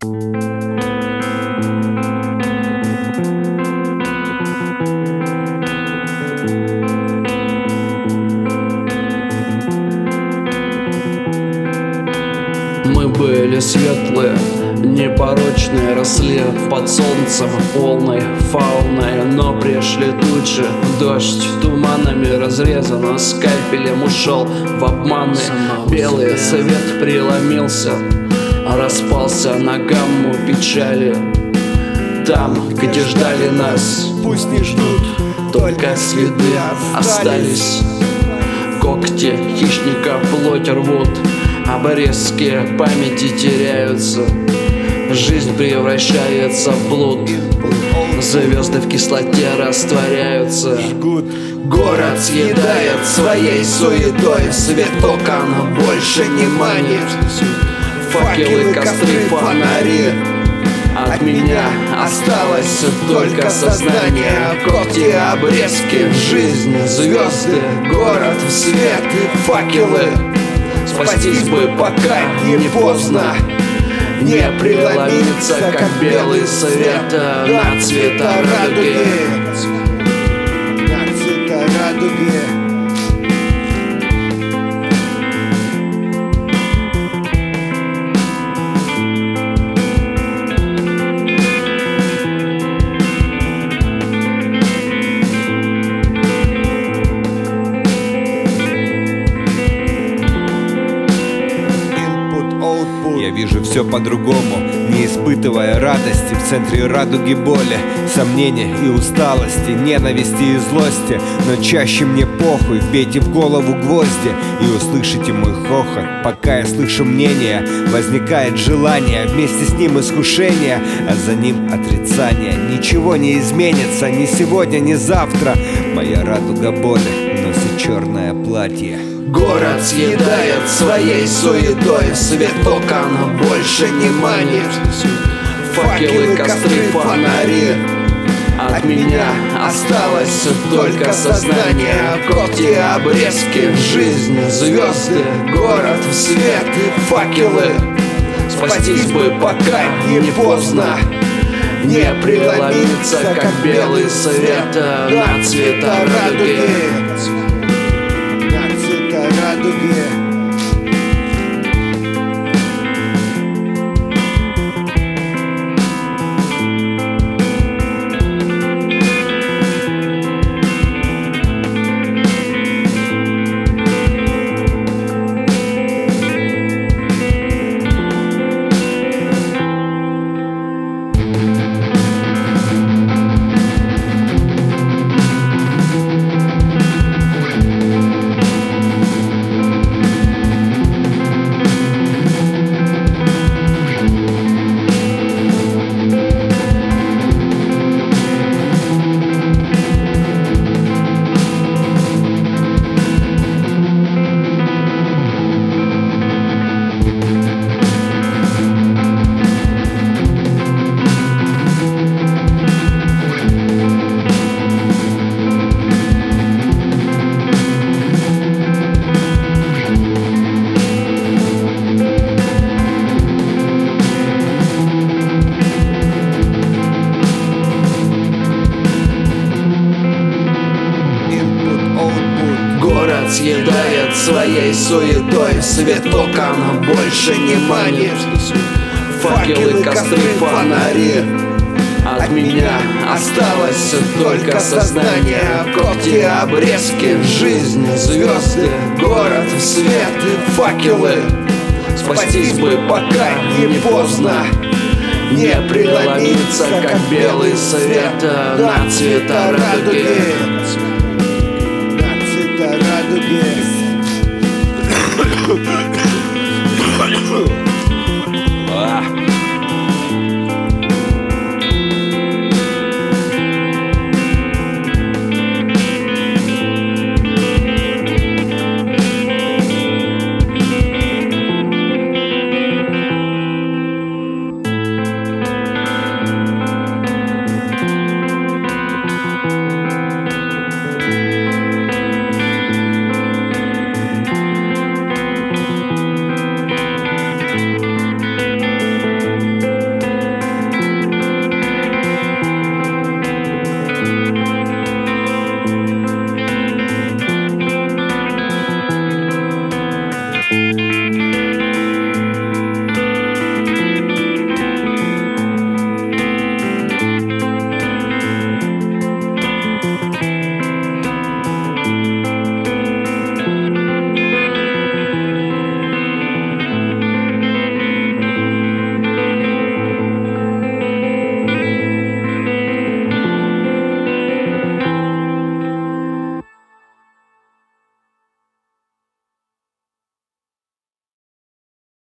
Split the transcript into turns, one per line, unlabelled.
Мы были светлые, непорочные, росли под солнцем полной фауной. Но пришли тучи, дождь туманами разрезано, скальпелем ушел в обманы. Белый свет преломился, распался на гамму печали. Там, где ждали нас,
пусть не ждут,
только следы остались. Когти хищника плоть рвут, обрезки памяти теряются. Жизнь превращается в блуд, звезды в кислоте растворяются.
Город съедает своей суетой, свет окон больше не манит. Факелы, костры, фонари. От меня осталось только сознание. Когти, обрезки, жизнь, звезды, город, свет, факелы. Спастись бы, пока не поздно, не преломиться, как белый свет на цвета радуги. На цвета радуги.
Я вижу все по-другому, не испытывая радости. В центре радуги боли, сомнения и усталости, ненависти и злости. Но чаще мне похуй, вбейте в голову гвозди и услышите мой хохот. Пока я слышу мнение, возникает желание, вместе с ним искушение, а за ним отрицание. Ничего не изменится ни сегодня, ни завтра. Моя радуга боли носит черное платье.
Город съедает своей суетой, свет окон больше не манит. Факелы, костры, фонари. От меня осталось только сознание. Когти, обрезки, жизнь, звезды, город, свет, факелы. Спастись бы, пока не поздно, не преломиться, как белый свет на цвета радуги. Радуги. Город съедает своей суетой, свет окон больше не манит. Факелы, костры, фонари. От меня осталось только сознание. Когти, обрезки, жизнь, звезды, город, свет, факелы. Спастись бы, пока не поздно, не преломиться, как белый свет на цвета радуги.